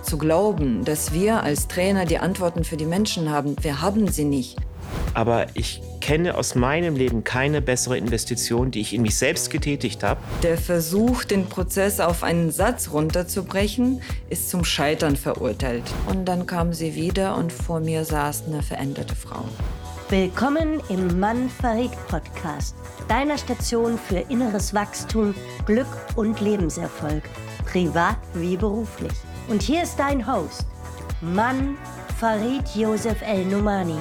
zu glauben, dass wir als Trainer die Antworten für die Menschen haben. Wir haben sie nicht. Aber ich kenne aus meinem Leben keine bessere Investition, die ich in mich selbst getätigt habe. Der Versuch, den Prozess auf einen Satz runterzubrechen, ist zum Scheitern verurteilt. Und dann kam sie wieder und vor mir saß eine veränderte Frau. Willkommen im Mann verrät Podcast, deiner Station für inneres Wachstum, Glück und Lebenserfolg, privat wie beruflich. Und hier ist dein Host, Mann Farid Josef El-Numani.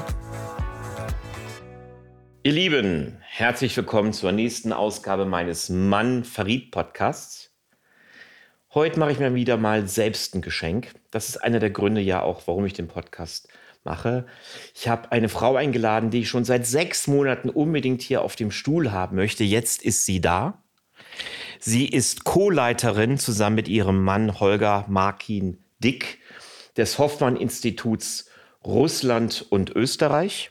Ihr Lieben, herzlich willkommen zur nächsten Ausgabe meines Mann Farid Podcasts. Heute mache ich mir wieder mal selbst ein Geschenk. Das ist einer der Gründe ja auch, warum ich den Podcast mache. Ich habe eine Frau eingeladen, die ich schon seit 6 Monaten unbedingt hier auf dem Stuhl haben möchte. Jetzt ist sie da. Sie ist Co-Leiterin zusammen mit ihrem Mann Holger Markin Dick des Hoffmann-Instituts Russland und Österreich.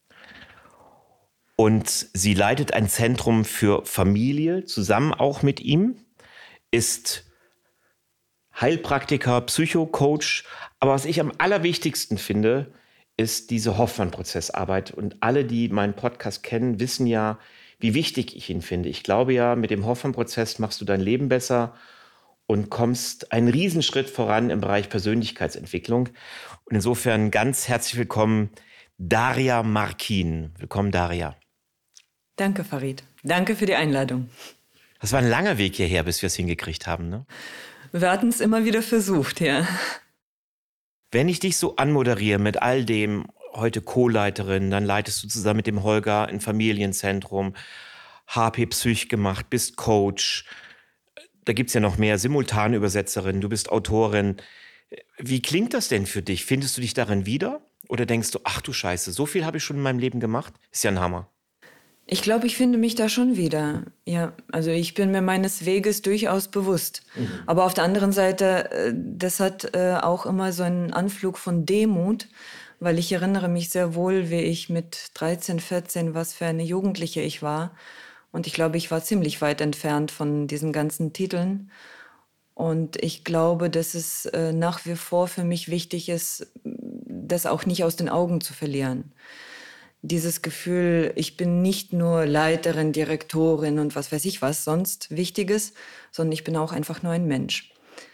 Und sie leitet ein Zentrum für Familie, zusammen auch mit ihm, ist Heilpraktiker, Psychocoach. Aber was ich am allerwichtigsten finde, ist diese Hoffmann-Prozessarbeit. Und alle, die meinen Podcast kennen, wissen ja, wie wichtig ich ihn finde. Ich glaube ja, mit dem Hoffmann-Prozess machst du dein Leben besser und kommst einen Riesenschritt voran im Bereich Persönlichkeitsentwicklung. Und insofern ganz herzlich willkommen, Daria Markin. Willkommen, Daria. Danke, Farid. Danke für die Einladung. Das war ein langer Weg hierher, bis wir es hingekriegt haben, ne? Wir hatten es immer wieder versucht, ja. Wenn ich dich so anmoderiere mit all dem, heute Co-Leiterin, dann leitest du zusammen mit dem Holger ein Familienzentrum, HP Psych gemacht, bist Coach, da gibt es ja noch mehr, Simultanübersetzerin, du bist Autorin. Wie klingt das denn für dich? Findest du dich darin wieder? Oder denkst du, ach du Scheiße, so viel habe ich schon in meinem Leben gemacht? Ist ja ein Hammer. Ich glaube, ich finde mich da schon wieder. Ja, also ich bin mir meines Weges durchaus bewusst. Aber auf der anderen Seite, das hat auch immer so einen Anflug von Demut, weil ich erinnere mich sehr wohl, wie ich mit 13, 14, was für eine Jugendliche ich war. Und ich glaube, ich war ziemlich weit entfernt von diesen ganzen Titeln. Und ich glaube, dass es nach wie vor für mich wichtig ist, das auch nicht aus den Augen zu verlieren. Dieses Gefühl, ich bin nicht nur Leiterin, Direktorin und was weiß ich was sonst Wichtiges, sondern ich bin auch einfach nur ein Mensch.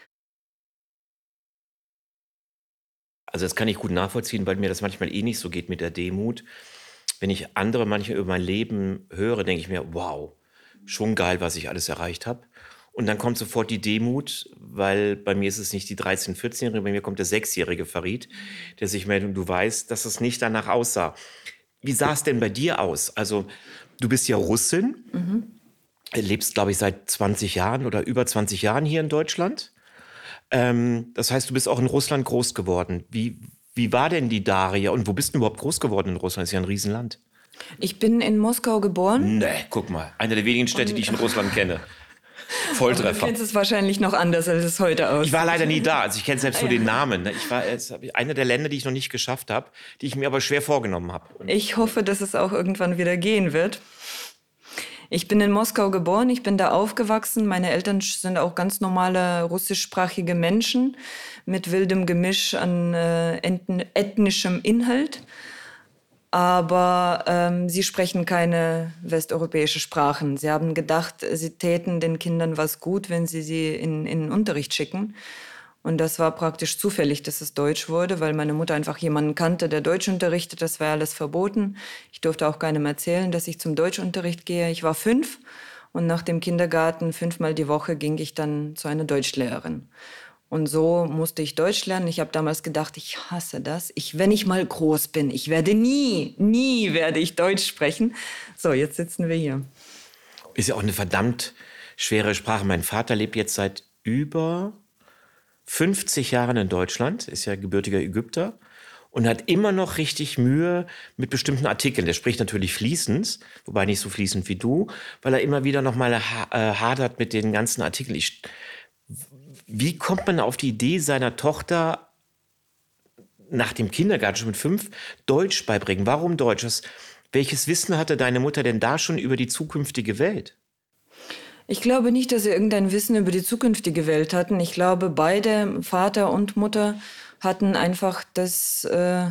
Also das kann ich gut nachvollziehen, weil mir das manchmal eh nicht so geht mit der Demut. Wenn ich andere manchmal über mein Leben höre, denke ich mir, wow, schon geil, was ich alles erreicht habe. Und dann kommt sofort die Demut, weil bei mir ist es nicht die 13-, 14-Jährige, bei mir kommt der 6-jährige Farid, der sich meldet und du weißt, dass es nicht danach aussah. Wie sah es denn bei dir aus? Also du bist ja Russin, lebst, glaube ich, seit 20 Jahren oder über 20 Jahren hier in Deutschland. Das heißt, du bist auch in Russland groß geworden. Wie war denn die Daria und wo bist du überhaupt groß geworden in Russland? Das ist ja ein Riesenland. Ich bin in Moskau geboren. Nee, guck mal, eine der wenigen Städte, die ich in Russland kenne. Volltreffer. Du kennst es wahrscheinlich noch anders, als es heute aussieht. Ich war leider nie da, also ich kenne selbst nur den Namen. Ich war einer der Länder, die ich noch nicht geschafft habe, die ich mir aber schwer vorgenommen habe. Ich hoffe, dass es auch irgendwann wieder gehen wird. Ich bin in Moskau geboren, ich bin da aufgewachsen. Meine Eltern sind auch ganz normale russischsprachige Menschen mit wildem Gemisch an ethnischem Inhalt. Aber sie sprechen keine westeuropäische Sprachen. Sie haben gedacht, sie täten den Kindern was gut, wenn sie in den Unterricht schicken. Und das war praktisch zufällig, dass es Deutsch wurde, weil meine Mutter einfach jemanden kannte, der Deutsch unterrichtet. Das war alles verboten. Ich durfte auch keinem erzählen, dass ich zum Deutschunterricht gehe. Ich war 5 und nach dem Kindergarten 5-mal die Woche ging ich dann zu einer Deutschlehrerin. Und so musste ich Deutsch lernen. Ich habe damals gedacht, ich hasse das. Wenn ich mal groß bin, ich werde nie werde ich Deutsch sprechen. So, jetzt sitzen wir hier. Ist ja auch eine verdammt schwere Sprache. Mein Vater lebt jetzt seit über 50 Jahren in Deutschland, ist ja gebürtiger Ägypter und hat immer noch richtig Mühe mit bestimmten Artikeln. Der spricht natürlich fließend, wobei nicht so fließend wie du, weil er immer wieder noch mal hadert mit den ganzen Artikeln. Wie kommt man auf die Idee, seiner Tochter nach dem Kindergarten schon mit 5 Deutsch beibringen? Warum Deutsch? Welches Wissen hatte deine Mutter denn da schon über die zukünftige Welt? Ich glaube nicht, dass sie irgendein Wissen über die zukünftige Welt hatten. Ich glaube, beide, Vater und Mutter, hatten einfach das,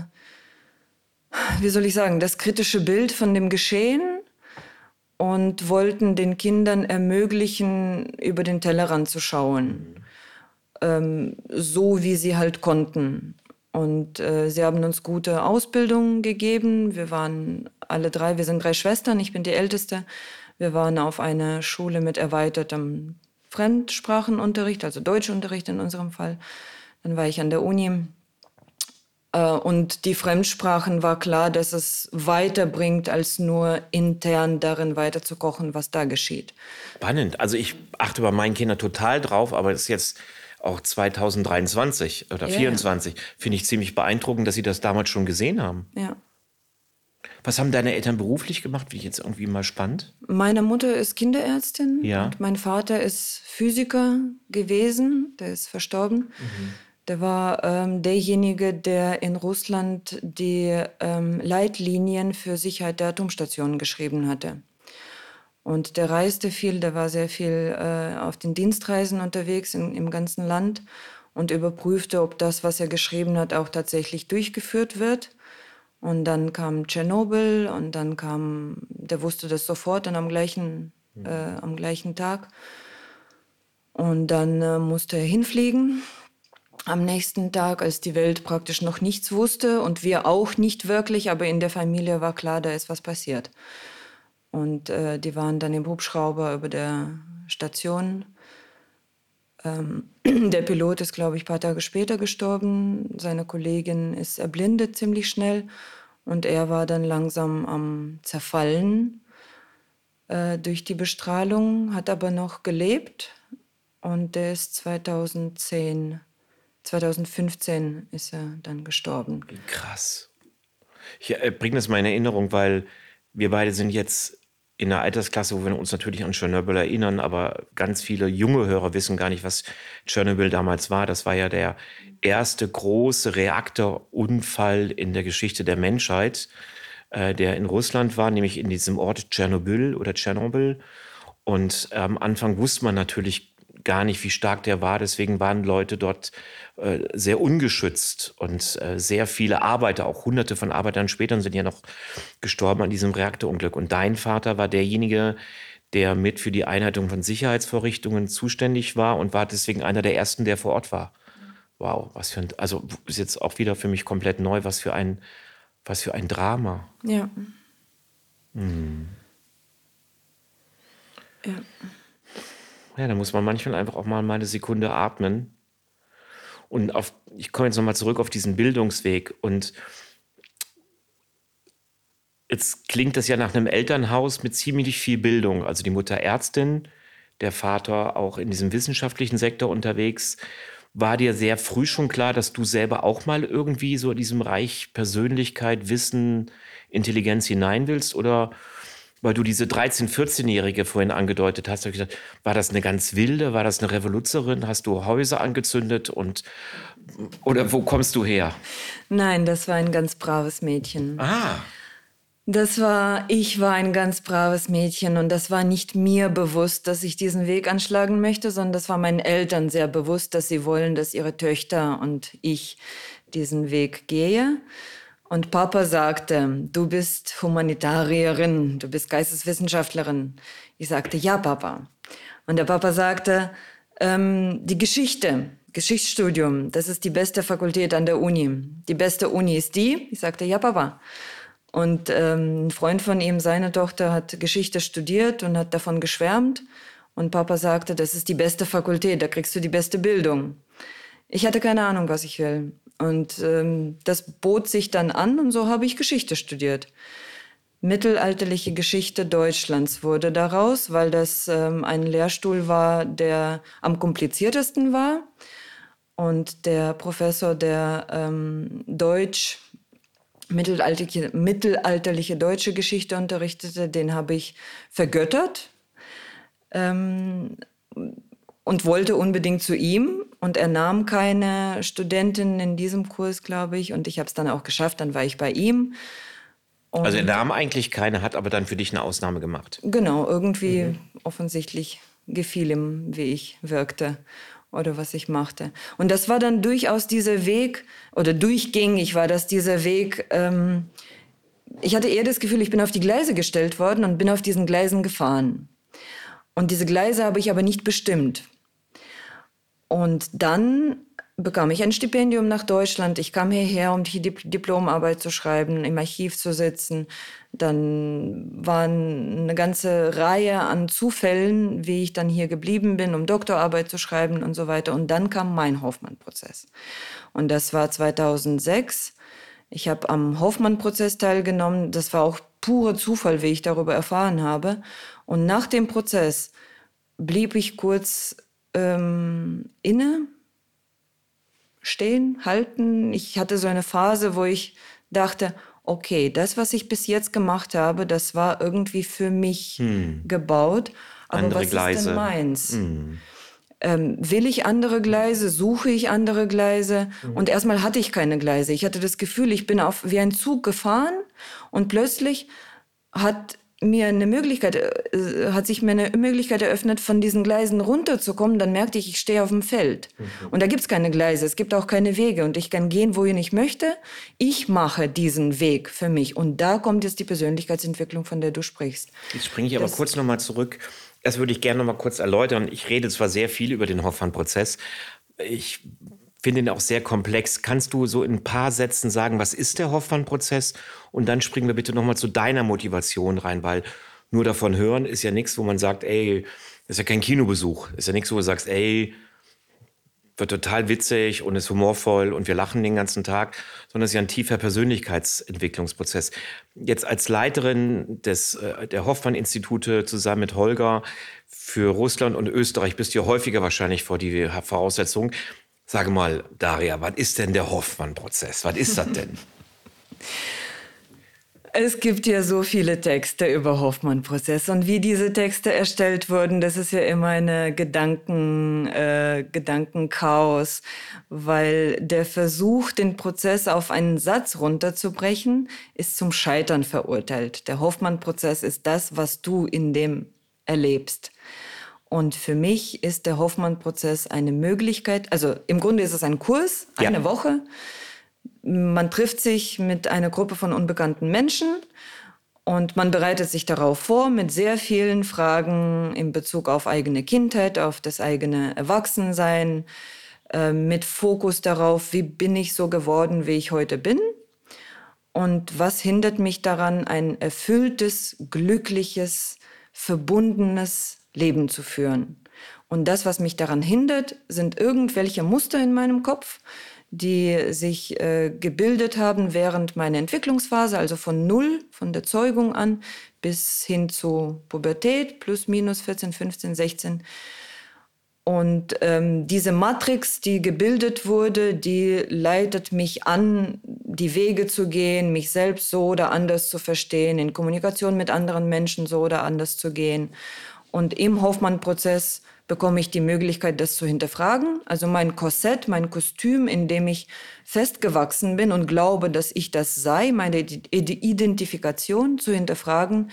wie soll ich sagen, das kritische Bild von dem Geschehen und wollten den Kindern ermöglichen, über den Tellerrand zu schauen, so wie sie halt konnten. Und sie haben uns gute Ausbildung gegeben. Wir waren alle drei, wir sind 3 Schwestern, ich bin die Älteste. Wir waren auf einer Schule mit erweitertem Fremdsprachenunterricht, also Deutschunterricht in unserem Fall. Dann war ich an der Uni. Und die Fremdsprachen war klar, dass es weiterbringt, als nur intern darin weiterzukochen, was da geschieht. Spannend. Also ich achte bei meinen Kindern total drauf, aber es ist jetzt auch 2023 oder 2024, finde ich ziemlich beeindruckend, dass Sie das damals schon gesehen haben. Ja. Was haben deine Eltern beruflich gemacht? Finde ich jetzt irgendwie mal spannend. Meine Mutter ist Kinderärztin und mein Vater ist Physiker gewesen, der ist verstorben. Der war derjenige, der in Russland die Leitlinien für Sicherheit der Atomstationen geschrieben hatte. Und der reiste viel, der war sehr viel auf den Dienstreisen unterwegs im ganzen Land und überprüfte, ob das, was er geschrieben hat, auch tatsächlich durchgeführt wird. Und dann kam Tschernobyl und dann der wusste das sofort dann am gleichen Tag. Und dann musste er hinfliegen. Am nächsten Tag, als die Welt praktisch noch nichts wusste und wir auch nicht wirklich, aber in der Familie war klar, da ist was passiert. Und die waren dann im Hubschrauber über der Station. Der Pilot ist, glaube ich, ein paar Tage später gestorben. Seine Kollegin ist erblindet ziemlich schnell. Und er war dann langsam am Zerfallen durch die Bestrahlung, hat aber noch gelebt. Und der ist 2015 ist er dann gestorben. Krass. Ich bringe das mal in Erinnerung, weil wir beide sind jetzt in einer Altersklasse, wo wir uns natürlich an Tschernobyl erinnern, aber ganz viele junge Hörer wissen gar nicht, was Tschernobyl damals war. Das war ja der erste große Reaktorunfall in der Geschichte der Menschheit, der in Russland war, nämlich in diesem Ort Tschernobyl oder Tschernobyl. Und am Anfang wusste man natürlich gar nicht, wie stark der war. Deswegen waren Leute dort sehr ungeschützt und sehr viele Arbeiter, auch Hunderte von Arbeitern später sind ja noch gestorben an diesem Reaktorunglück. Und dein Vater war derjenige, der mit für die Einhaltung von Sicherheitsvorrichtungen zuständig war und war deswegen einer der ersten, der vor Ort war. Wow, also ist jetzt auch wieder für mich komplett neu, was für ein Drama. Ja. Ja. Ja, da muss man manchmal einfach auch mal eine Sekunde atmen. Und ich komme jetzt nochmal zurück auf diesen Bildungsweg. Und jetzt klingt das ja nach einem Elternhaus mit ziemlich viel Bildung. Also die Mutter Ärztin, der Vater auch in diesem wissenschaftlichen Sektor unterwegs. War dir sehr früh schon klar, dass du selber auch mal irgendwie so in diesem Reich Persönlichkeit, Wissen, Intelligenz hinein willst? Oder weil du diese 13-, 14-Jährige vorhin angedeutet hast, habe ich gedacht, war das eine ganz wilde, war das eine Revoluzerin? Hast du Häuser angezündet oder wo kommst du her? Nein, das war ein ganz braves Mädchen. Ah. Ich war ein ganz braves Mädchen und das war nicht mir bewusst, dass ich diesen Weg anschlagen möchte, sondern das war meinen Eltern sehr bewusst, dass sie wollen, dass ihre Töchter und ich diesen Weg gehe. Und Papa sagte, du bist Humanitarierin, du bist Geisteswissenschaftlerin. Ich sagte, ja, Papa. Und der Papa sagte, die Geschichtsstudium, das ist die beste Fakultät an der Uni. Die beste Uni ist die. Ich sagte, ja, Papa. Und ein Freund von ihm, seine Tochter, hat Geschichte studiert und hat davon geschwärmt. Und Papa sagte, das ist die beste Fakultät, da kriegst du die beste Bildung. Ich hatte keine Ahnung, was ich will. Und das bot sich dann an und so habe ich Geschichte studiert. Mittelalterliche Geschichte Deutschlands wurde daraus, weil das ein Lehrstuhl war, der am kompliziertesten war. Und der Professor, der mittelalterliche deutsche Geschichte unterrichtete, den habe ich vergöttert und wollte unbedingt zu ihm. Und er nahm keine Studentin in diesem Kurs, glaube ich. Und ich habe es dann auch geschafft, dann war ich bei ihm. Und also er nahm eigentlich keine, hat aber dann für dich eine Ausnahme gemacht. Genau, irgendwie offensichtlich gefiel ihm, wie ich wirkte oder was ich machte. Und das war dann durchaus dieser Weg, oder durchgängig war das dieser Weg. Ich hatte eher das Gefühl, ich bin auf die Gleise gestellt worden und bin auf diesen Gleisen gefahren. Und diese Gleise habe ich aber nicht bestimmt. Und dann bekam ich ein Stipendium nach Deutschland. Ich kam hierher, um die Diplomarbeit zu schreiben, im Archiv zu sitzen. Dann waren eine ganze Reihe an Zufällen, wie ich dann hier geblieben bin, um Doktorarbeit zu schreiben und so weiter. Und dann kam mein Hoffmann-Prozess. Und das war 2006. Ich habe am Hoffmann-Prozess teilgenommen. Das war auch purer Zufall, wie ich darüber erfahren habe. Und nach dem Prozess blieb ich kurz inne, stehen, halten. Ich hatte so eine Phase, wo ich dachte, okay, das, was ich bis jetzt gemacht habe, das war irgendwie für mich gebaut. Aber Andere was Gleise. ist denn meins? Will ich andere Gleise? Suche ich andere Gleise? Und erstmal hatte ich keine Gleise. Ich hatte das Gefühl, ich bin wie ein Zug gefahren und plötzlich hat sich mir eine Möglichkeit eröffnet, von diesen Gleisen runterzukommen. Dann merkte ich stehe auf dem Feld. Und da gibt es keine Gleise, es gibt auch keine Wege. Und ich kann gehen, wohin ich möchte. Ich mache diesen Weg für mich. Und da kommt jetzt die Persönlichkeitsentwicklung, von der du sprichst. Jetzt springe ich aber kurz nochmal zurück. Das würde ich gerne nochmal kurz erläutern. Ich rede zwar sehr viel über den Hoffmann-Prozess. Ich finde ihn auch sehr komplex. Kannst du so in ein paar Sätzen sagen, was ist der Hoffmann-Prozess? Und dann springen wir bitte nochmal zu deiner Motivation rein, weil nur davon hören ist ja nichts, wo man sagt, ey, das ist ja kein Kinobesuch. Ist ja nichts, wo du sagst, ey, wird total witzig und ist humorvoll und wir lachen den ganzen Tag, sondern es ist ja ein tiefer Persönlichkeitsentwicklungsprozess. Jetzt als Leiterin der Hoffmann-Institute zusammen mit Holger für Russland und Österreich bist du ja häufiger wahrscheinlich vor die Voraussetzung. Sage mal, Daria, was ist denn der Hoffmann-Prozess? Was ist das denn? Es gibt ja so viele Texte über Hoffmann-Prozess und wie diese Texte erstellt wurden, das ist ja immer eine Gedankenchaos, weil der Versuch, den Prozess auf einen Satz runterzubrechen, ist zum Scheitern verurteilt. Der Hoffmann-Prozess ist das, was du in dem erlebst. Und für mich ist der Hoffmann-Prozess eine Möglichkeit, also im Grunde ist es ein Kurs, eine Woche. Man trifft sich mit einer Gruppe von unbekannten Menschen und man bereitet sich darauf vor mit sehr vielen Fragen in Bezug auf eigene Kindheit, auf das eigene Erwachsensein, mit Fokus darauf, wie bin ich so geworden, wie ich heute bin und was hindert mich daran, ein erfülltes, glückliches, verbundenes Leben zu führen. Und das, was mich daran hindert, sind irgendwelche Muster in meinem Kopf, die sich gebildet haben während meiner Entwicklungsphase, also von 0, von der Zeugung an, bis hin zu Pubertät, plus minus 14, 15, 16. Und diese Matrix, die gebildet wurde, die leitet mich an, die Wege zu gehen, mich selbst so oder anders zu verstehen, in Kommunikation mit anderen Menschen so oder anders zu gehen. Und im Hoffmann-Prozess bekomme ich die Möglichkeit, das zu hinterfragen. Also mein Korsett, mein Kostüm, in dem ich festgewachsen bin und glaube, dass ich das sei, meine Identifikation zu hinterfragen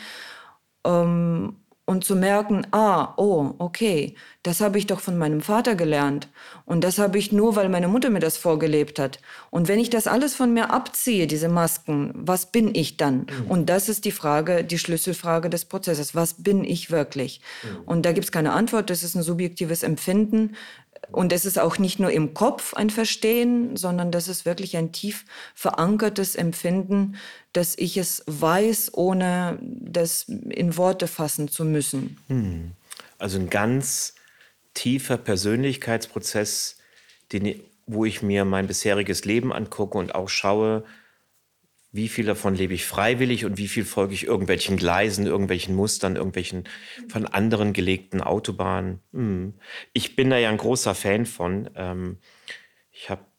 und zu merken, okay, das habe ich doch von meinem Vater gelernt. Und das habe ich nur, weil meine Mutter mir das vorgelebt hat. Und wenn ich das alles von mir abziehe, diese Masken, was bin ich dann? Und das ist die Frage, die Schlüsselfrage des Prozesses. Was bin ich wirklich? Und da gibt es keine Antwort, das ist ein subjektives Empfinden. Und es ist auch nicht nur im Kopf ein Verstehen, sondern das ist wirklich ein tief verankertes Empfinden, dass ich es weiß, ohne das in Worte fassen zu müssen. Also ein ganz tiefer Persönlichkeitsprozess, wo ich mir mein bisheriges Leben angucke und auch schaue, wie viel davon lebe ich freiwillig und wie viel folge ich irgendwelchen Gleisen, irgendwelchen Mustern, irgendwelchen von anderen gelegten Autobahnen. Ich bin da ja ein großer Fan von. Ich habe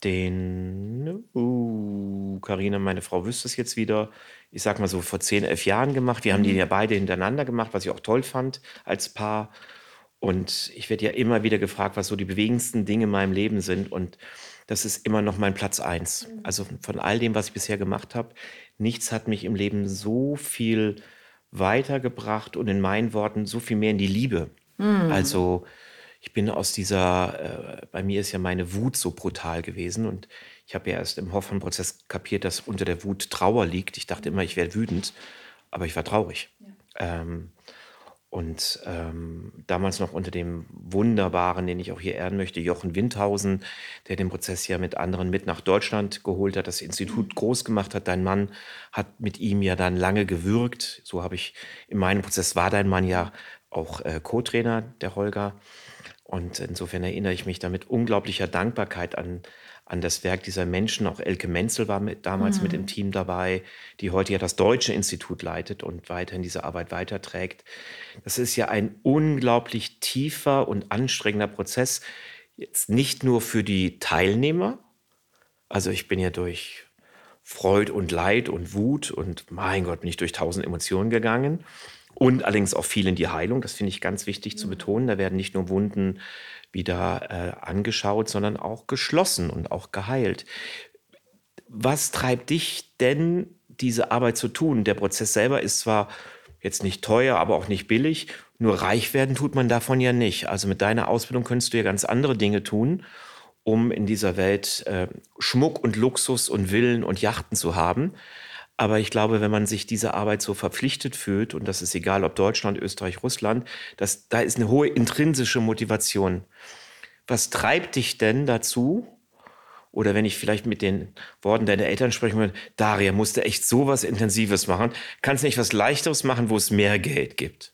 Carina, meine Frau, wüsste es jetzt wieder, ich sag mal so vor 10, 11 Jahren gemacht. Wir haben die ja beide hintereinander gemacht, was ich auch toll fand als Paar. Und ich werde ja immer wieder gefragt, was so die bewegendsten Dinge in meinem Leben sind. Und das ist immer noch mein Platz 1. Also von all dem, was ich bisher gemacht habe, nichts hat mich im Leben so viel weitergebracht und in meinen Worten so viel mehr in die Liebe Also ich bin aus bei mir ist ja meine Wut so brutal gewesen und ich habe ja erst im Hoffmann-Prozess kapiert, dass unter der Wut Trauer liegt. Ich dachte immer, ich wäre wütend, aber ich war traurig. Damals noch unter dem wunderbaren, den ich auch hier ehren möchte, Jochen Windhausen, der den Prozess ja mit anderen mit nach Deutschland geholt hat, das Institut groß gemacht hat. Dein Mann hat mit ihm ja dann lange gewirkt. So habe ich in meinem Prozess, war dein Mann ja auch Co-Trainer, der Holger. Und insofern erinnere ich mich da mit unglaublicher Dankbarkeit an das Werk dieser Menschen. Auch Elke Menzel war damals mit im Team dabei, die heute ja das Deutsche Institut leitet und weiterhin diese Arbeit weiterträgt. Das ist ja ein unglaublich tiefer und anstrengender Prozess. Jetzt nicht nur für die Teilnehmer. Also ich bin ja durch Freud und Leid und Wut und mein Gott, bin ich durch 1000 Emotionen gegangen. Und allerdings auch viel in die Heilung. Das finde ich ganz wichtig zu betonen. Da werden nicht nur Wunden wieder angeschaut, sondern auch geschlossen und auch geheilt. Was treibt dich denn, diese Arbeit zu tun? Der Prozess selber ist zwar jetzt nicht teuer, aber auch nicht billig. Nur reich werden tut man davon ja nicht. Also mit deiner Ausbildung könntest du ja ganz andere Dinge tun, um in dieser Welt Schmuck und Luxus und Villen und Yachten zu haben. Aber ich glaube, wenn man sich dieser Arbeit so verpflichtet fühlt, und das ist egal, ob Deutschland, Österreich, Russland, da ist eine hohe intrinsische Motivation. Was treibt dich denn dazu? Oder wenn ich vielleicht mit den Worten deiner Eltern sprechen würde, Daria, musst du echt sowas Intensives machen? Kannst du nicht was Leichteres machen, wo es mehr Geld gibt?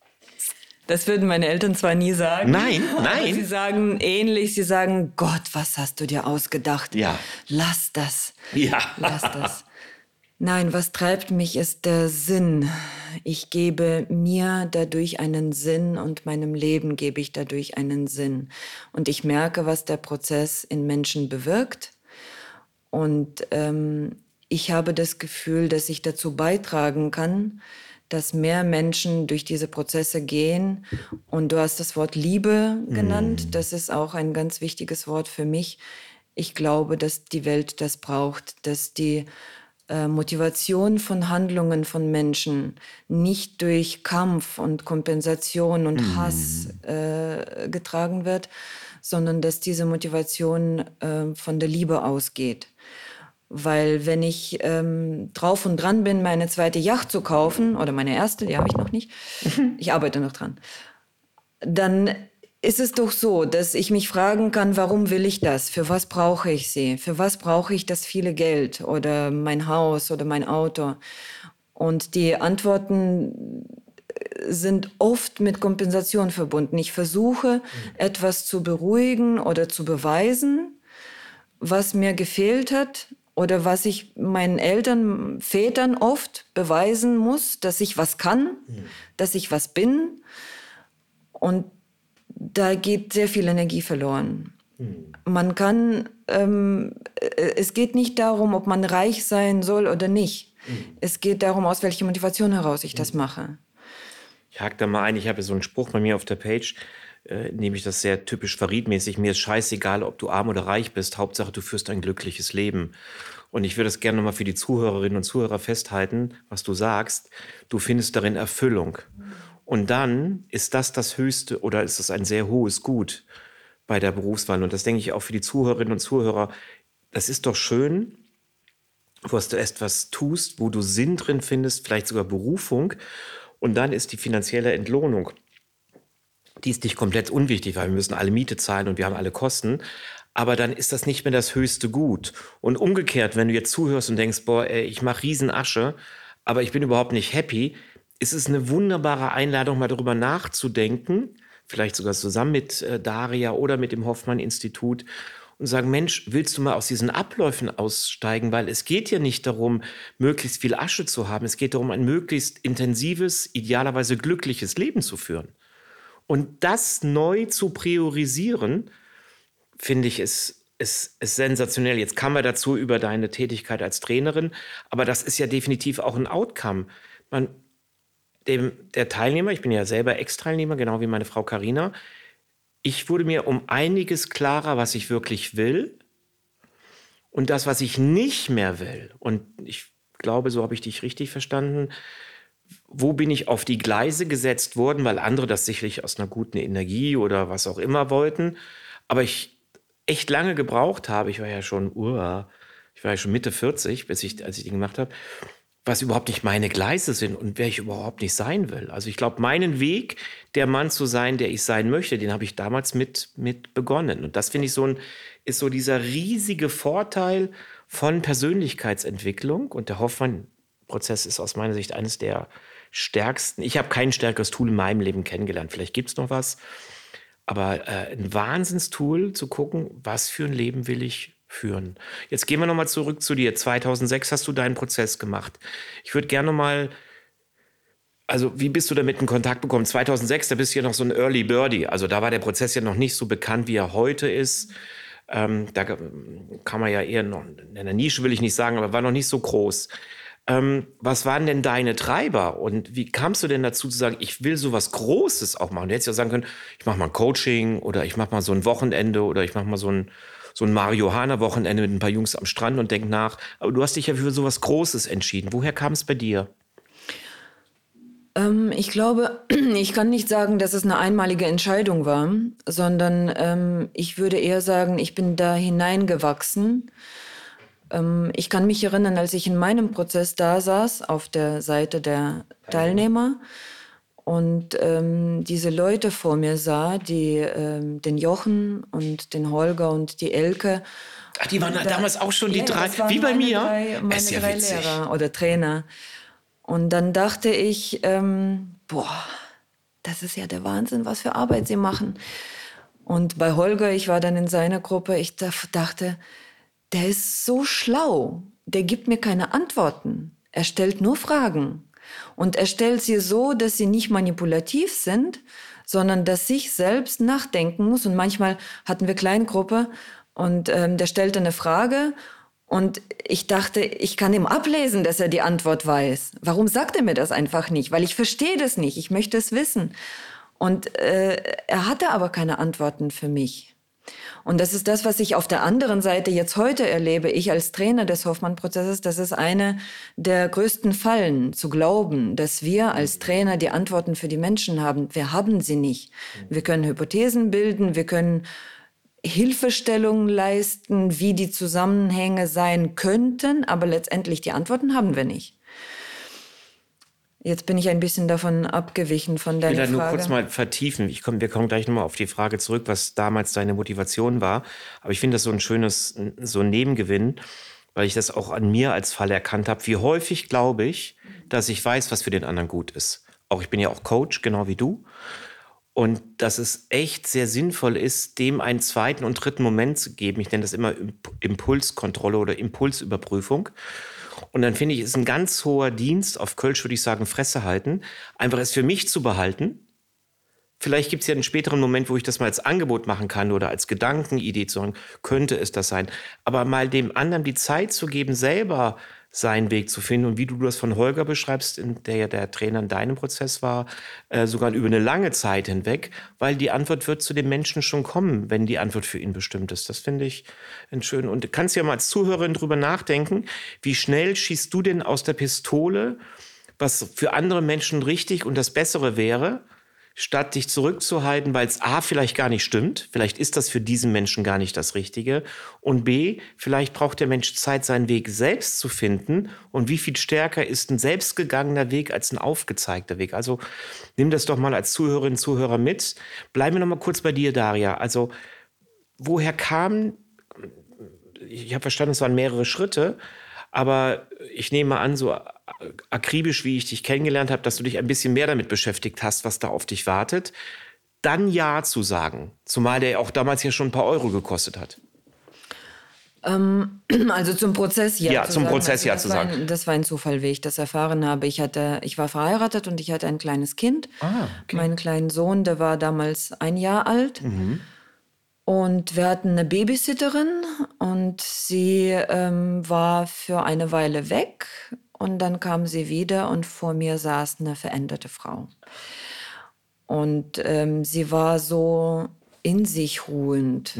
Das würden meine Eltern zwar nie sagen. Nein. Aber sie sagen ähnlich, sie sagen, Gott, was hast du dir ausgedacht? Ja. Lass das. Ja. Lass das. Nein, was treibt mich, ist der Sinn. Ich gebe mir dadurch einen Sinn und meinem Leben gebe ich dadurch einen Sinn. Und ich merke, was der Prozess in Menschen bewirkt. Und ich habe das Gefühl, dass ich dazu beitragen kann, dass mehr Menschen durch diese Prozesse gehen. Und du hast das Wort Liebe genannt. Das ist auch ein ganz wichtiges Wort für mich. Ich glaube, dass die Welt das braucht, dass die Motivation von Handlungen von Menschen nicht durch Kampf und Kompensation und Hass getragen wird, sondern dass diese Motivation von der Liebe ausgeht. Weil wenn ich drauf und dran bin, meine zweite Yacht zu kaufen, oder meine erste, die habe ich noch nicht, ich arbeite noch dran, dann ist es doch so, dass ich mich fragen kann, warum will ich das? Für was brauche ich sie? Für was brauche ich das viele Geld oder mein Haus oder mein Auto? Und die Antworten sind oft mit Kompensation verbunden. Ich versuche, etwas zu beruhigen oder zu beweisen, was mir gefehlt hat oder was ich meinen Eltern, Vätern oft beweisen muss, dass ich was kann, dass ich was bin. Und da geht sehr viel Energie verloren. Man kann, es geht nicht darum, ob man reich sein soll oder nicht. Es geht darum, aus welcher Motivation heraus ich das mache. Ich hake da mal ein, ich habe so einen Spruch bei mir auf der Page, nehme ich das sehr typisch Farid-mäßig. Mir ist scheißegal, ob du arm oder reich bist, Hauptsache du führst ein glückliches Leben. Und ich würde es gerne nochmal für die Zuhörerinnen und Zuhörer festhalten, was du sagst. Du findest darin Erfüllung. Und dann ist das Höchste oder ist das ein sehr hohes Gut bei der Berufswahl. Und das denke ich auch für die Zuhörerinnen und Zuhörer. Das ist doch schön, dass du etwas tust, wo du Sinn drin findest, vielleicht sogar Berufung. Und dann ist die finanzielle Entlohnung, die ist nicht komplett unwichtig, weil wir müssen alle Miete zahlen und wir haben alle Kosten. Aber dann ist das nicht mehr das höchste Gut. Und umgekehrt, wenn du jetzt zuhörst und denkst, boah, ey, ich mache Riesenasche, aber ich bin überhaupt nicht happy, ist es eine wunderbare Einladung, mal darüber nachzudenken, vielleicht sogar zusammen mit Daria oder mit dem Hoffmann-Institut und sagen, Mensch, willst du mal aus diesen Abläufen aussteigen? Weil es geht ja nicht darum, möglichst viel Asche zu haben. Es geht darum, ein möglichst intensives, idealerweise glückliches Leben zu führen. Und das neu zu priorisieren, finde ich, ist sensationell. Jetzt kamen wir dazu über deine Tätigkeit als Trainerin, aber das ist ja definitiv auch ein Outcome. Der Teilnehmer, ich bin ja selber Ex-Teilnehmer, genau wie meine Frau Carina, ich wurde mir um einiges klarer, was ich wirklich will und das, was ich nicht mehr will. Und ich glaube, so habe ich dich richtig verstanden, wo bin ich auf die Gleise gesetzt worden, weil andere das sicherlich aus einer guten Energie oder was auch immer wollten. Aber ich echt lange gebraucht habe, ich war ja schon Mitte 40, als ich die gemacht habe, was überhaupt nicht meine Gleise sind und wer ich überhaupt nicht sein will. Also ich glaube, meinen Weg, der Mann zu sein, der ich sein möchte, den habe ich damals mit begonnen. Und das finde ich ist so dieser riesige Vorteil von Persönlichkeitsentwicklung. Und der Hoffmann-Prozess ist aus meiner Sicht eines der stärksten. Ich habe kein stärkeres Tool in meinem Leben kennengelernt. Vielleicht gibt es noch was. Aber ein Wahnsinnstool zu gucken, was für ein Leben will ich führen. Jetzt gehen wir nochmal zurück zu dir. 2006 hast du deinen Prozess gemacht. Ich würde gerne mal, also wie bist du damit in Kontakt bekommen? 2006, da bist du ja noch so ein Early Birdie. Also da war der Prozess ja noch nicht so bekannt, wie er heute ist. Da kann man ja eher noch, in der Nische will ich nicht sagen, aber war noch nicht so groß. Was waren denn deine Treiber und wie kamst du denn dazu zu sagen, ich will so was Großes auch machen? Du hättest ja sagen können, ich mache mal ein Coaching oder ich mache mal so ein Wochenende oder ich mache mal so ein Marihuana-Wochenende mit ein paar Jungs am Strand und denk nach. Aber du hast dich ja für so was Großes entschieden. Woher kam es bei dir? Ich glaube, ich kann nicht sagen, dass es eine einmalige Entscheidung war, sondern ich würde eher sagen, ich bin da hineingewachsen. Ich kann mich erinnern, als ich in meinem Prozess da saß, auf der Seite der Teilnehmer und diese Leute vor mir sah, den Jochen und den Holger und die Elke. Ach, die waren damals auch schon die drei, wie bei mir? Meine ist ja drei witzig. Lehrer oder Trainer. Und dann dachte ich, das ist ja der Wahnsinn, was für Arbeit sie machen. Und bei Holger, ich war dann in seiner Gruppe, ich dachte, der ist so schlau, der gibt mir keine Antworten. Er stellt nur Fragen. Und er stellt sie so, dass sie nicht manipulativ sind, sondern dass ich selbst nachdenken muss. Und manchmal hatten wir Kleingruppe und der stellte eine Frage und ich dachte, ich kann ihm ablesen, dass er die Antwort weiß. Warum sagt er mir das einfach nicht? Weil ich verstehe das nicht, ich möchte es wissen. Und er hatte aber keine Antworten für mich. Und das ist das, was ich auf der anderen Seite jetzt heute erlebe. Ich als Trainer des Hoffmann-Prozesses, das ist eine der größten Fallen, zu glauben, dass wir als Trainer die Antworten für die Menschen haben. Wir haben sie nicht. Wir können Hypothesen bilden, wir können Hilfestellungen leisten, wie die Zusammenhänge sein könnten, aber letztendlich die Antworten haben wir nicht. Jetzt bin ich ein bisschen davon abgewichen von deiner Frage. Ich will da nur kurz mal vertiefen. Wir kommen gleich nochmal auf die Frage zurück, was damals deine Motivation war. Aber ich finde das so ein Nebengewinn, weil ich das auch an mir als Fall erkannt habe. Wie häufig glaube ich, dass ich weiß, was für den anderen gut ist. Ich bin ja auch Coach, genau wie du. Und dass es echt sehr sinnvoll ist, dem einen zweiten und dritten Moment zu geben. Ich nenne das immer Impulskontrolle oder Impulsüberprüfung. Und dann finde ich, ist ein ganz hoher Dienst, auf Kölsch würde ich sagen, Fresse halten, einfach es für mich zu behalten. Vielleicht gibt es ja einen späteren Moment, wo ich das mal als Angebot machen kann oder als Gedankenidee zu sagen, könnte es das sein. Aber mal dem anderen die Zeit zu geben, selber seinen Weg zu finden. Und wie du das von Holger beschreibst, der ja der Trainer in deinem Prozess war, sogar über eine lange Zeit hinweg, weil die Antwort wird zu dem Menschen schon kommen, wenn die Antwort für ihn bestimmt ist. Das finde ich schön. Und du kannst ja mal als Zuhörerin drüber nachdenken, wie schnell schießt du denn aus der Pistole, was für andere Menschen richtig und das Bessere wäre, statt dich zurückzuhalten, weil es A, vielleicht gar nicht stimmt, vielleicht ist das für diesen Menschen gar nicht das Richtige und B, vielleicht braucht der Mensch Zeit, seinen Weg selbst zu finden und wie viel stärker ist ein selbstgegangener Weg als ein aufgezeigter Weg. Also nimm das doch mal als Zuhörerin, Zuhörer mit. Bleiben wir noch mal kurz bei dir, Daria. Also woher kam, ich habe verstanden, es waren mehrere Schritte, aber ich nehme mal an, so akribisch, wie ich dich kennengelernt habe, dass du dich ein bisschen mehr damit beschäftigt hast, was da auf dich wartet, dann Ja zu sagen. Zumal der auch damals ja schon ein paar Euro gekostet hat. Also zum Prozess Ja. Ja, zum Prozess Ja zu sagen. Das war ein Zufall, wie ich das erfahren habe. Ich war verheiratet und ich hatte ein kleines Kind. Okay. Meinen kleinen Sohn, der war damals 1 Jahr alt. Und wir hatten eine Babysitterin und sie war für eine Weile weg und dann kam sie wieder und vor mir saß eine veränderte Frau. Und sie war so in sich ruhend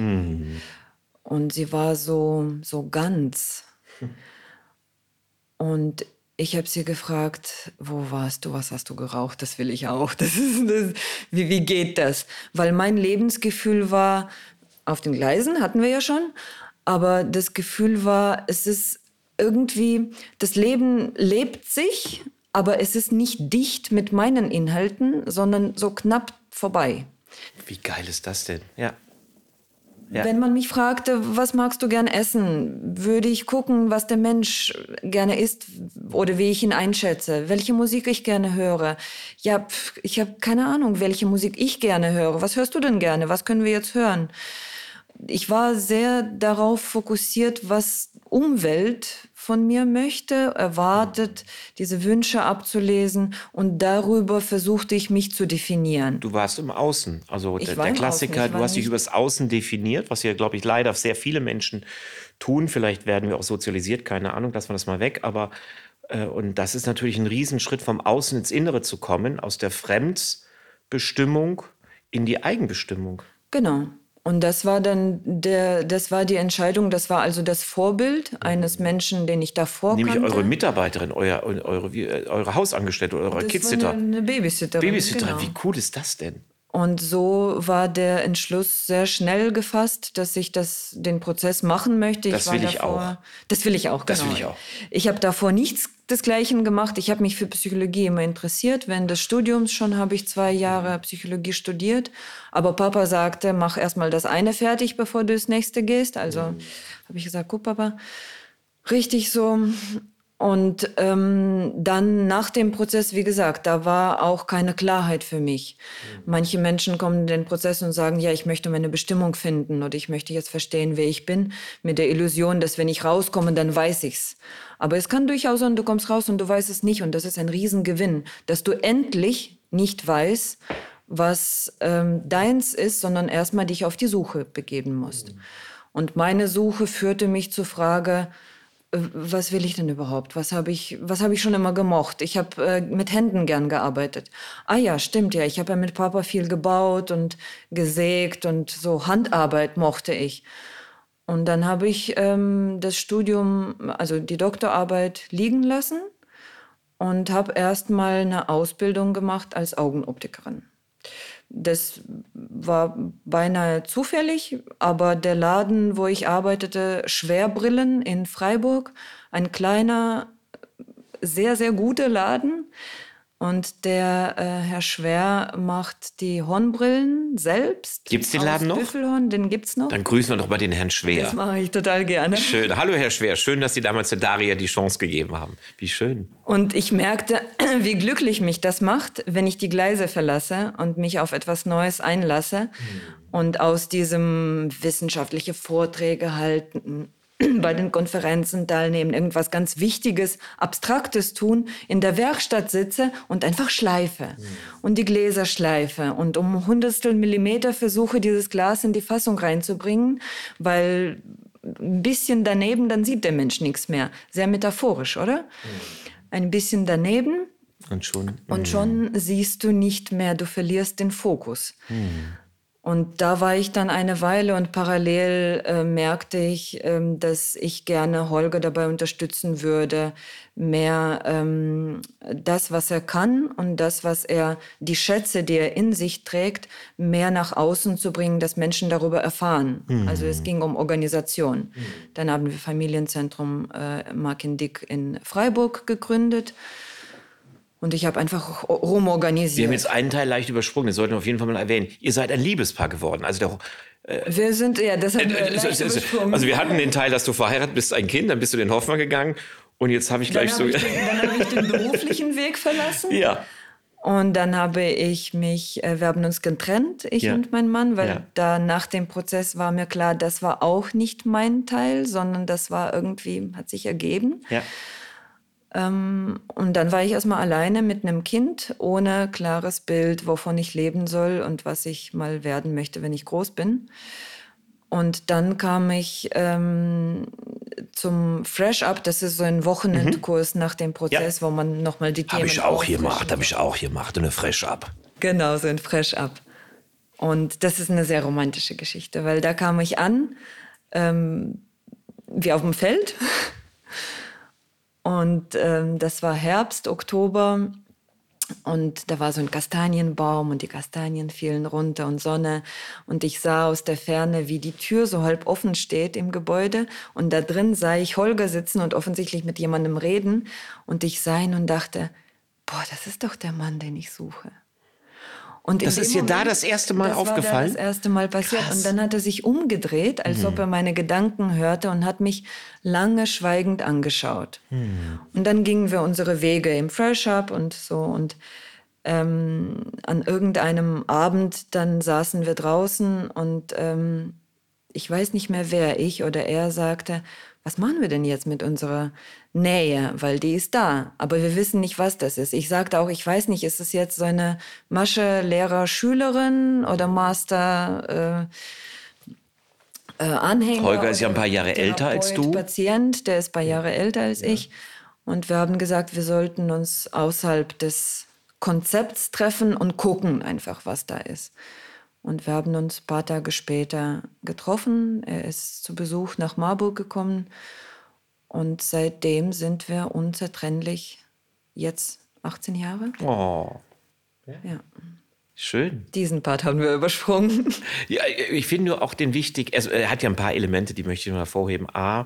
und sie war so ganz. Und Ich habe sie gefragt, wo warst du, was hast du geraucht? Das will ich auch. Wie geht das? Weil mein Lebensgefühl war, auf den Gleisen hatten wir ja schon, aber das Gefühl war, es ist irgendwie, das Leben lebt sich, aber es ist nicht dicht mit meinen Inhalten, sondern so knapp vorbei. Wie geil ist das denn? Ja. Ja. Wenn man mich fragte, was magst du gern essen, würde ich gucken, was der Mensch gerne isst oder wie ich ihn einschätze, welche Musik ich gerne höre. Ja, ich habe keine Ahnung, welche Musik ich gerne höre. Was hörst du denn gerne? Was können wir jetzt hören? Ich war sehr darauf fokussiert, was Umwelt von mir möchte, erwartet, diese Wünsche abzulesen und darüber versuchte ich mich zu definieren. Du warst im Außen, also Ich der war im Klassiker, Außen, du hast dich übers Außen definiert, was ja, glaube ich, leider sehr viele Menschen tun. Vielleicht werden wir auch sozialisiert, keine Ahnung, lassen wir das mal weg, aber und das ist natürlich ein Riesenschritt, vom Außen ins Innere zu kommen, aus der Fremdbestimmung in die Eigenbestimmung. Genau. Und das war dann das war die Entscheidung, das war also das Vorbild eines Menschen, den ich davor Nämlich kannte. eure Mitarbeiterin, eure Hausangestellte oder eure Das Kidsitter. war eine Babysitterin. Babysitterin, Genau. wie cool ist das denn? Und so war der Entschluss sehr schnell gefasst, dass ich den Prozess machen möchte. Das will ich auch. Das will ich auch, genau. Das will ich auch. Ich habe davor nichts desgleichen gemacht. Ich habe mich für Psychologie immer interessiert. Während des Studiums schon habe ich 2 Jahre Psychologie studiert. Aber Papa sagte, mach erst mal das eine fertig, bevor du ins nächste gehst. Also habe ich gesagt, guck Papa, richtig so. Und dann nach dem Prozess, wie gesagt, da war auch keine Klarheit für mich. Manche Menschen kommen in den Prozess und sagen, ja, ich möchte meine Bestimmung finden oder ich möchte jetzt verstehen, wer ich bin, mit der Illusion, dass wenn ich rauskomme, dann weiß ich's. Aber es kann durchaus sein, du kommst raus und du weißt es nicht und das ist ein Riesengewinn, dass du endlich nicht weißt, was deins ist, sondern erstmal dich auf die Suche begeben musst. Und meine Suche führte mich zur Frage, was will ich denn überhaupt? Was habe ich schon immer gemocht? Ich habe mit Händen gern gearbeitet. Ah ja, stimmt ja. Ich habe ja mit Papa viel gebaut und gesägt und so Handarbeit mochte ich. Und dann habe ich das Studium, also die Doktorarbeit liegen lassen und habe erst mal eine Ausbildung gemacht als Augenoptikerin. Das war beinahe zufällig, aber der Laden, wo ich arbeitete, Schwerbrillen in Freiburg, ein kleiner, sehr, sehr guter Laden. Und der Herr Schwer macht die Hornbrillen selbst. Gibt's den Laden noch? Büffelhorn, den gibt's noch. Dann grüßen wir doch mal den Herrn Schwer. Das mache ich total gerne. Schön. Hallo, Herr Schwer. Schön, dass Sie damals der Daria die Chance gegeben haben. Wie schön. Und ich merkte, wie glücklich mich das macht, wenn ich die Gleise verlasse und mich auf etwas Neues einlasse und aus diesem wissenschaftliche Vorträge halten, bei den Konferenzen teilnehmen, irgendwas ganz Wichtiges, Abstraktes tun, in der Werkstatt sitze und einfach schleife und die Gläser schleife und um Hundertstel Millimeter versuche, dieses Glas in die Fassung reinzubringen, weil ein bisschen daneben, dann sieht der Mensch nichts mehr. Sehr metaphorisch, oder? Ein bisschen daneben und schon siehst du nicht mehr, du verlierst den Fokus. Und da war ich dann eine Weile und parallel merkte ich, dass ich gerne Holger dabei unterstützen würde, mehr das, was er kann und das, was die Schätze, die er in sich trägt, mehr nach außen zu bringen, dass Menschen darüber erfahren. Also es ging um Organisation. Dann haben wir Familienzentrum Markin Dick in Freiburg gegründet. Und ich habe einfach rumorganisiert. Wir haben jetzt einen Teil leicht übersprungen, das sollten wir auf jeden Fall mal erwähnen. Ihr seid ein Liebespaar geworden. Also wir sind, ja, das haben wir leicht übersprungen. Also wir hatten den Teil, dass du verheiratet bist, ein Kind, dann bist du den Hoffmann gegangen und jetzt habe ich gleich dann habe ich den beruflichen Weg verlassen. Ja. Und dann habe ich wir haben uns getrennt, ich und mein Mann, weil da nach dem Prozess war mir klar, das war auch nicht mein Teil, sondern das war irgendwie, hat sich ergeben. Ja. Und dann war ich erstmal alleine mit einem Kind, ohne klares Bild, wovon ich leben soll und was ich mal werden möchte, wenn ich groß bin. Und dann kam ich zum Fresh Up, das ist so ein Wochenendkurs nach dem Prozess, wo man nochmal die Themen... Habe ich auch gemacht, eine Fresh Up. Genau, so ein Fresh Up. Und das ist eine sehr romantische Geschichte, weil da kam ich an, wie auf dem Feld... Und das war Herbst, Oktober. Und da war so ein Kastanienbaum und die Kastanien fielen runter und Sonne. Und ich sah aus der Ferne, wie die Tür so halb offen steht im Gebäude. Und da drin sah ich Holger sitzen und offensichtlich mit jemandem reden. Und ich sah ihn und dachte, boah, das ist doch der Mann, den ich suche. Und das ist dir da das erste Mal aufgefallen? Das war das erste Mal passiert. Krass. Und dann hat er sich umgedreht, als ob er meine Gedanken hörte und hat mich lange schweigend angeschaut. Und dann gingen wir unsere Wege im Fresh Up und so. Und an irgendeinem Abend, dann saßen wir draußen und ich weiß nicht mehr wer, ich oder er sagte, was machen wir denn jetzt mit unserer Nähe? Weil die ist da, aber wir wissen nicht, was das ist. Ich sagte auch, ich weiß nicht, ist es jetzt so eine Masche Lehrer-Schülerin oder Master Anhänger? Holger ist ja ein paar Jahre älter als du. Patient, der ist ein paar Jahre älter als ich. Und wir haben gesagt, wir sollten uns außerhalb des Konzepts treffen und gucken einfach, was da ist. Und wir haben uns ein paar Tage später getroffen. Er ist zu Besuch nach Marburg gekommen. Und seitdem sind wir unzertrennlich, jetzt 18 Jahre. Oh, Ja. schön. Diesen Part haben wir übersprungen. Ja, ich finde nur auch den wichtig, also er hat ja ein paar Elemente, die möchte ich noch hervorheben. A,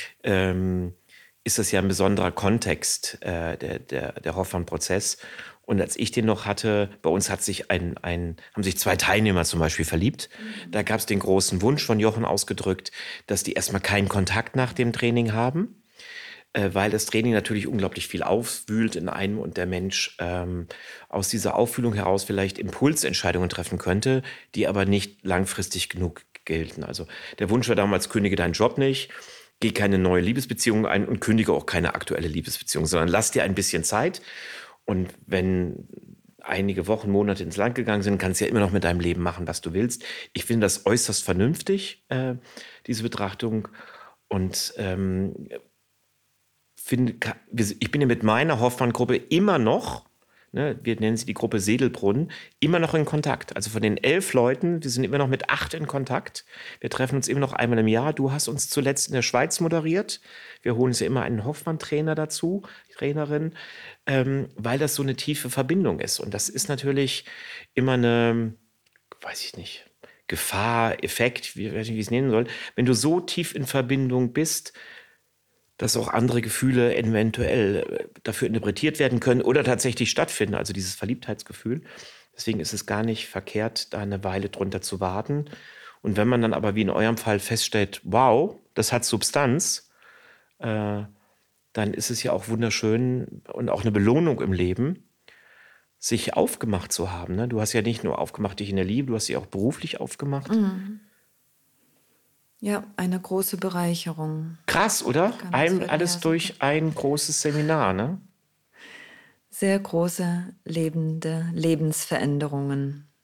ist das ja ein besonderer Kontext, der Hoffmann-Prozess. Und als ich den noch hatte, bei uns haben sich zwei Teilnehmer zum Beispiel verliebt. Da gab es den großen Wunsch von Jochen ausgedrückt, dass die erstmal keinen Kontakt nach dem Training haben, weil das Training natürlich unglaublich viel aufwühlt in einem und der Mensch aus dieser Aufwühlung heraus vielleicht Impulsentscheidungen treffen könnte, die aber nicht langfristig genug gelten. Also der Wunsch war damals, kündige deinen Job nicht, geh keine neue Liebesbeziehung ein und kündige auch keine aktuelle Liebesbeziehung, sondern lass dir ein bisschen Zeit. Und wenn einige Wochen, Monate ins Land gegangen sind, kannst du ja immer noch mit deinem Leben machen, was du willst. Ich finde das äußerst vernünftig, diese Betrachtung. Und ich bin ja mit meiner Hoffmann-Gruppe immer noch, ne, wir nennen sie die Gruppe Sedelbrunn, immer noch in Kontakt. Also von den 11 Leuten, wir sind immer noch mit 8 in Kontakt. Wir treffen uns immer noch einmal im Jahr. Du hast uns zuletzt in der Schweiz moderiert. Wir holen uns ja immer einen Hoffmann-Trainer dazu, Trainerin, weil das so eine tiefe Verbindung ist. Und das ist natürlich immer eine, weiß ich nicht, Gefahr, Effekt, ich weiß nicht, wie ich es nennen soll. Wenn du so tief in Verbindung bist, dass auch andere Gefühle eventuell dafür interpretiert werden können oder tatsächlich stattfinden, also dieses Verliebtheitsgefühl. Deswegen ist es gar nicht verkehrt, da eine Weile drunter zu warten. Und wenn man dann aber wie in eurem Fall feststellt, wow, das hat Substanz, dann ist es ja auch wunderschön und auch eine Belohnung im Leben, sich aufgemacht zu haben. Ne? Du hast ja nicht nur aufgemacht dich in der Liebe, du hast dich auch beruflich aufgemacht. Mhm. Ja, eine große Bereicherung. Krass, oder? Alles durch ein großes Seminar, ne? Sehr große lebende Lebensveränderungen.